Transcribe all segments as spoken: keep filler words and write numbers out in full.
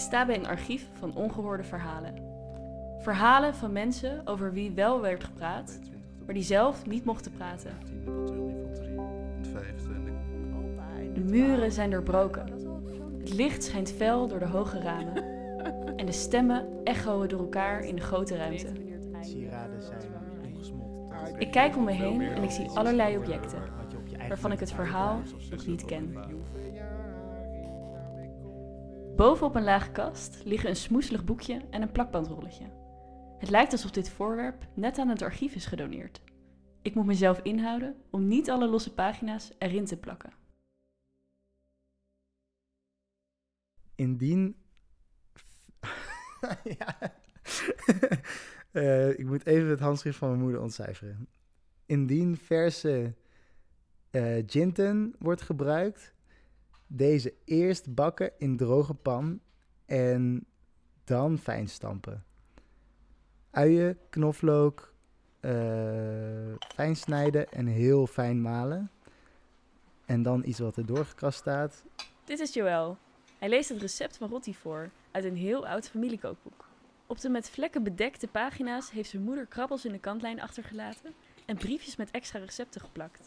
sta bij een archief van ongehoorde verhalen. Verhalen van mensen over wie wel werd gepraat, maar die zelf niet mochten praten. De muren zijn doorbroken. Het licht schijnt fel door de hoge ramen. En de stemmen echoen door elkaar in de grote ruimte. Sieraden zijn ongesmolten. Ik kijk om me heen en ik zie allerlei objecten, waarvan ik het verhaal nog niet ken. Bovenop een lage kast liggen een smoeselig boekje en een plakbandrolletje. Het lijkt alsof dit voorwerp net aan het archief is gedoneerd. Ik moet mezelf inhouden om niet alle losse pagina's erin te plakken. Indien... ja. uh, ik moet even het handschrift van mijn moeder ontcijferen. Indien verse uh, ginten wordt gebruikt, deze eerst bakken in droge pan en dan fijn stampen. Uien, knoflook, uh, fijn snijden en heel fijn malen. En dan iets wat er doorgekrast staat. Dit is Joël. Hij leest het recept van rotti voor uit een heel oud familiekookboek. Op de met vlekken bedekte pagina's heeft zijn moeder krabbels in de kantlijn achtergelaten en briefjes met extra recepten geplakt.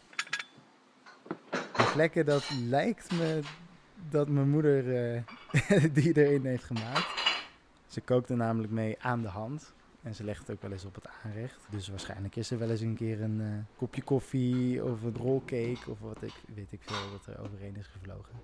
De vlekken, dat lijkt me dat mijn moeder uh, die erin heeft gemaakt. Ze kookt er namelijk mee aan de hand. En ze legt het ook wel eens op het aanrecht. Dus waarschijnlijk is er wel eens een keer een uh, kopje koffie of een rollcake of wat ik, weet ik veel wat er overheen is gevlogen.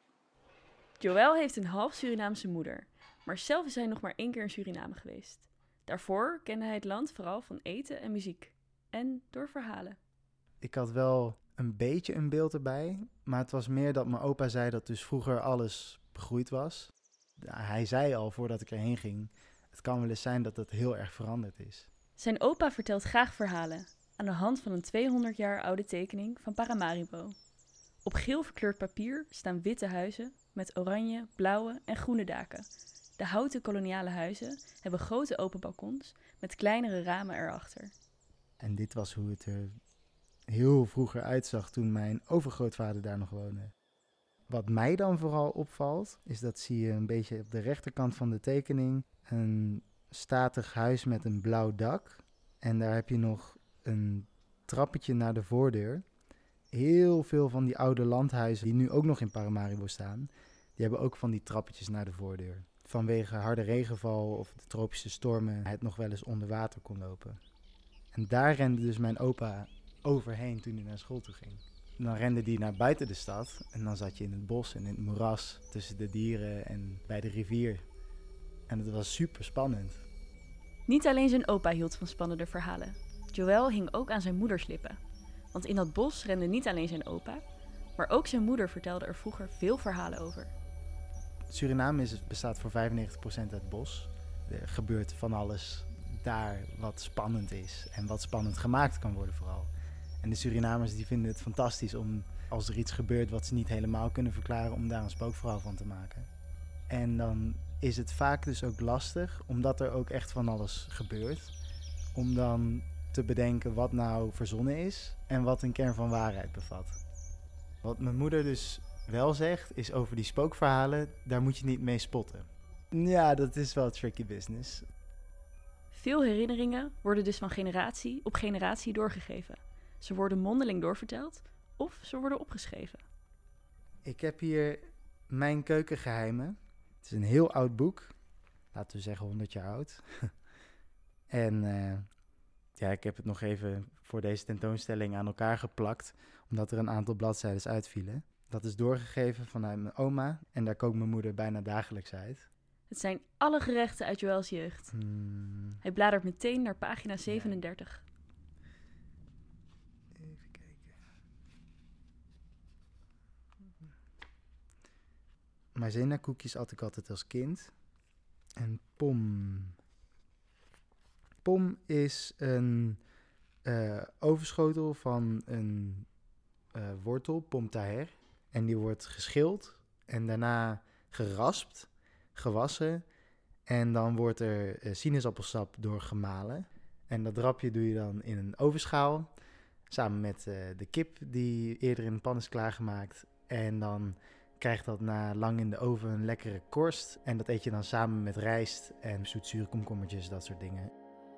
Joël heeft een half Surinaamse moeder, maar zelf is hij nog maar één keer in Suriname geweest. Daarvoor kende hij het land vooral van eten en muziek. En door verhalen. Ik had wel een beetje een beeld erbij, maar het was meer dat mijn opa zei dat dus vroeger alles begroeid was. Hij zei al voordat ik erheen ging, het kan wel eens zijn dat het heel erg veranderd is. Zijn opa vertelt graag verhalen aan de hand van een tweehonderd jaar oude tekening van Paramaribo. Op geel verkleurd papier staan witte huizen met oranje, blauwe en groene daken. De houten koloniale huizen hebben grote open balkons met kleinere ramen erachter. En dit was hoe het er heel vroeger uitzag toen mijn overgrootvader daar nog woonde. Wat mij dan vooral opvalt, is dat zie je een beetje op de rechterkant van de tekening een statig huis met een blauw dak. En daar heb je nog een trappetje naar de voordeur. Heel veel van die oude landhuizen die nu ook nog in Paramaribo staan, die hebben ook van die trappetjes naar de voordeur. Vanwege harde regenval of de tropische stormen het nog wel eens onder water kon lopen. En daar rende dus mijn opa overheen toen hij naar school toe ging. En dan rende hij naar buiten de stad en dan zat je in het bos en in het moeras tussen de dieren en bij de rivier. En het was super spannend. Niet alleen zijn opa hield van spannende verhalen. Joël hing ook aan zijn moeders lippen. Want in dat bos rende niet alleen zijn opa, maar ook zijn moeder vertelde er vroeger veel verhalen over. Suriname is, bestaat voor vijfennegentig procent uit bos. Er gebeurt van alles daar wat spannend is en wat spannend gemaakt kan worden vooral. En de Surinamers die vinden het fantastisch om, als er iets gebeurt wat ze niet helemaal kunnen verklaren, om daar een spookverhaal van te maken. En dan is het vaak dus ook lastig, omdat er ook echt van alles gebeurt, om dan te bedenken wat nou verzonnen is en wat een kern van waarheid bevat. Wat mijn moeder dus wel zegt, is over die spookverhalen, daar moet je niet mee spotten. Ja, dat is wel tricky business. Veel herinneringen worden dus van generatie op generatie doorgegeven. Ze worden mondeling doorverteld of ze worden opgeschreven. Ik heb hier Mijn Keukengeheimen. Het is een heel oud boek. Laten we zeggen honderd jaar oud. en uh, ja, ik heb het nog even voor deze tentoonstelling aan elkaar geplakt, omdat er een aantal bladzijden uitvielen. Dat is doorgegeven vanuit mijn oma en daar kookt mijn moeder bijna dagelijks uit. Het zijn alle gerechten uit Joëls jeugd. Hmm. Hij bladert meteen naar pagina zevenendertig. Even kijken. Maizena-koekjes at ik altijd als kind. En pom. Pom is een uh, overschotel van een uh, wortel, pom taher. En die wordt geschild en daarna geraspt, gewassen. En dan wordt er uh, sinaasappelsap door gemalen. En dat drapje doe je dan in een ovenschaal. Samen met uh, de kip die eerder in de pan is klaargemaakt. En dan krijgt dat na lang in de oven een lekkere korst. En dat eet je dan samen met rijst en zoetzure komkommertjes, dat soort dingen.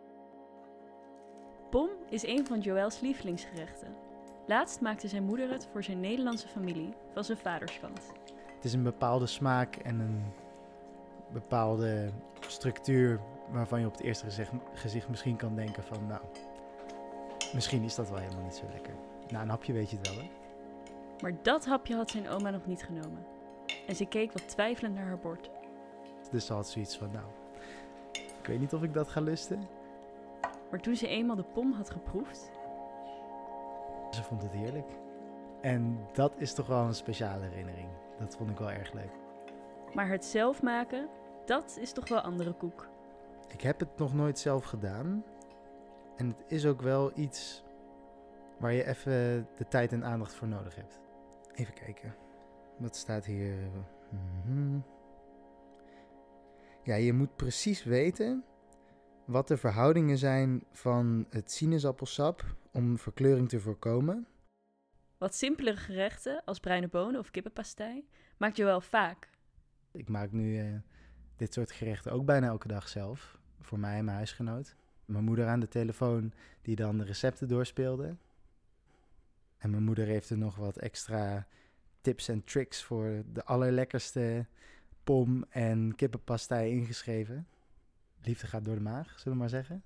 Pom is een van Joëls lievelingsgerechten. Laatst maakte zijn moeder het voor zijn Nederlandse familie van zijn vaderskant. Het is een bepaalde smaak en een bepaalde structuur waarvan je op het eerste gezicht, gezicht misschien kan denken van, nou, misschien is dat wel helemaal niet zo lekker. Na een hapje weet je het wel, hè? Maar dat hapje had zijn oma nog niet genomen. En ze keek wat twijfelend naar haar bord. Dus ze had zoiets van, nou, ik weet niet of ik dat ga lusten. Maar toen ze eenmaal de pom had geproefd... Ze vond het heerlijk. En dat is toch wel een speciale herinnering. Dat vond ik wel erg leuk. Maar het zelf maken, dat is toch wel andere koek. Ik heb het nog nooit zelf gedaan. En het is ook wel iets waar je even de tijd en aandacht voor nodig hebt. Even kijken. Wat staat hier? Mm-hmm. Ja, je moet precies weten wat de verhoudingen zijn van het sinaasappelsap om verkleuring te voorkomen. Wat simpelere gerechten als bruine bonen of kippenpastei maakt Joël vaak. Ik maak nu uh, dit soort gerechten ook bijna elke dag zelf. Voor mij en mijn huisgenoot. Mijn moeder aan de telefoon die dan de recepten doorspeelde. En mijn moeder heeft er nog wat extra tips en tricks voor de allerlekkerste pom en kippenpastei ingeschreven. Liefde gaat door de maag, zullen we maar zeggen.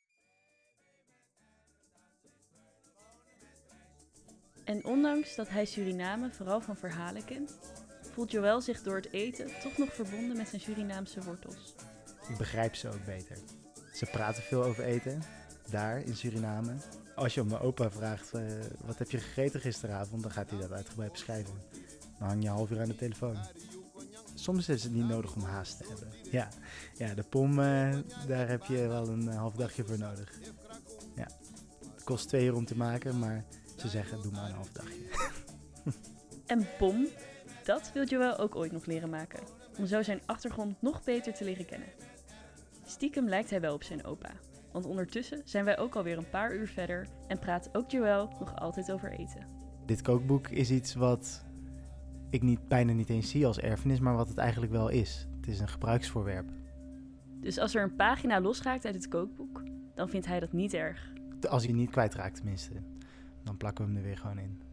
En ondanks dat hij Suriname vooral van verhalen kent, voelt Joël zich door het eten toch nog verbonden met zijn Surinaamse wortels. Ik begrijp ze ook beter. Ze praten veel over eten, daar in Suriname. Als je om mijn opa vraagt, uh, wat heb je gegeten gisteravond, dan gaat hij dat uitgebreid beschrijven. Dan hang je een half uur aan de telefoon. Soms is het niet nodig om haast te hebben. Ja, ja de pom, uh, daar heb je wel een uh, half dagje voor nodig. Ja, het kost twee uur om te maken, maar ze zeggen, doe maar een half dagje. En pom, dat wil Joël ook ooit nog leren maken, om zo zijn achtergrond nog beter te leren kennen. Stiekem lijkt hij wel op zijn opa, want ondertussen zijn wij ook alweer een paar uur verder en praat ook Joël nog altijd over eten. Dit kookboek is iets wat ik niet, bijna niet eens zie als erfenis, maar wat het eigenlijk wel is. Het is een gebruiksvoorwerp. Dus als er een pagina losraakt uit het kookboek, dan vindt hij dat niet erg. Als hij niet kwijtraakt tenminste, dan plakken we hem er weer gewoon in.